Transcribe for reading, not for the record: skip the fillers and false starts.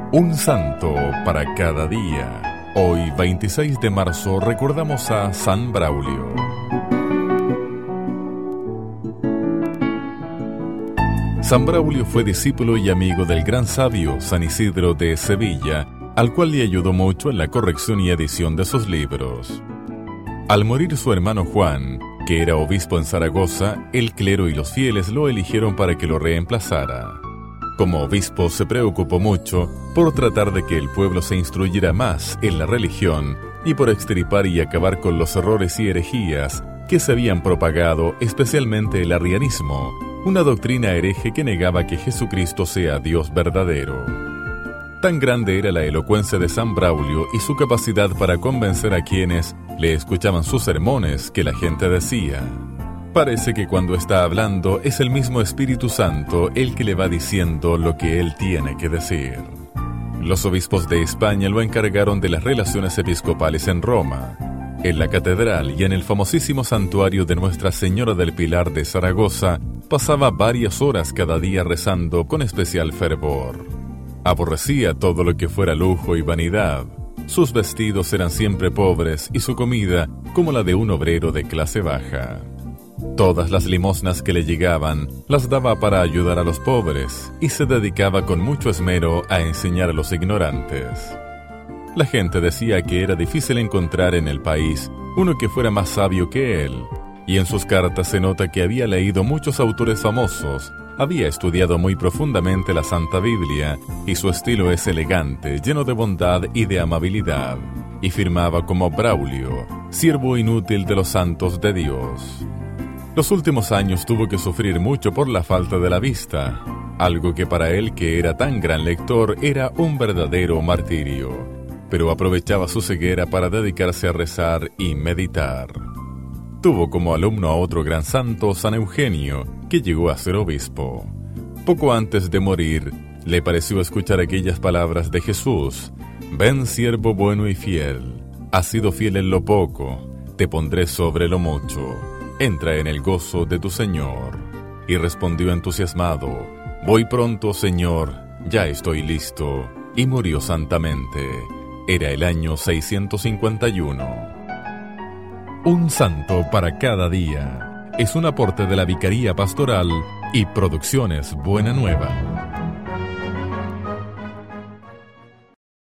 Un santo para cada día. Hoy, 26 de marzo, recordamos a San Braulio. San Braulio fue discípulo y amigo del gran sabio San Isidro de Sevilla, al cual le ayudó mucho en la corrección y edición de sus libros. Al morir su hermano Juan, que era obispo en Zaragoza, el clero y los fieles lo eligieron para que lo reemplazara. Como obispo se preocupó mucho por tratar de que el pueblo se instruyera más en la religión y por extirpar y acabar con los errores y herejías que se habían propagado, especialmente el arrianismo, una doctrina hereje que negaba que Jesucristo sea Dios verdadero. Tan grande era la elocuencia de San Braulio y su capacidad para convencer a quienes le escuchaban sus sermones que la gente decía: parece que cuando está hablando es el mismo Espíritu Santo el que le va diciendo lo que él tiene que decir. Los obispos de España lo encargaron de las relaciones episcopales en Roma, en la catedral y en el famosísimo santuario de Nuestra Señora del Pilar de Zaragoza. Pasaba varias horas cada día rezando con especial fervor. Aborrecía todo lo que fuera lujo y vanidad. Sus vestidos eran siempre pobres y su comida como la de un obrero de clase baja. Todas las limosnas que le llegaban las daba para ayudar a los pobres y se dedicaba con mucho esmero a enseñar a los ignorantes. La gente decía que era difícil encontrar en el país uno que fuera más sabio que él, y en sus cartas se nota que había leído muchos autores famosos, había estudiado muy profundamente la Santa Biblia y su estilo es elegante, lleno de bondad y de amabilidad, y firmaba como Braulio, siervo inútil de los santos de Dios. Los últimos años tuvo que sufrir mucho por la falta de la vista, algo que para él, que era tan gran lector, era un verdadero martirio, pero aprovechaba su ceguera para dedicarse a rezar y meditar. Tuvo como alumno a otro gran santo, San Eugenio, que llegó a ser obispo. Poco antes de morir, le pareció escuchar aquellas palabras de Jesús: «Ven, siervo bueno y fiel, has sido fiel en lo poco, te pondré sobre lo mucho, entra en el gozo de tu Señor». Y respondió entusiasmado: «Voy pronto, Señor, ya estoy listo», y murió santamente. Era el año 651. Un santo para cada día es un aporte de la Vicaría Pastoral y Producciones Buena Nueva.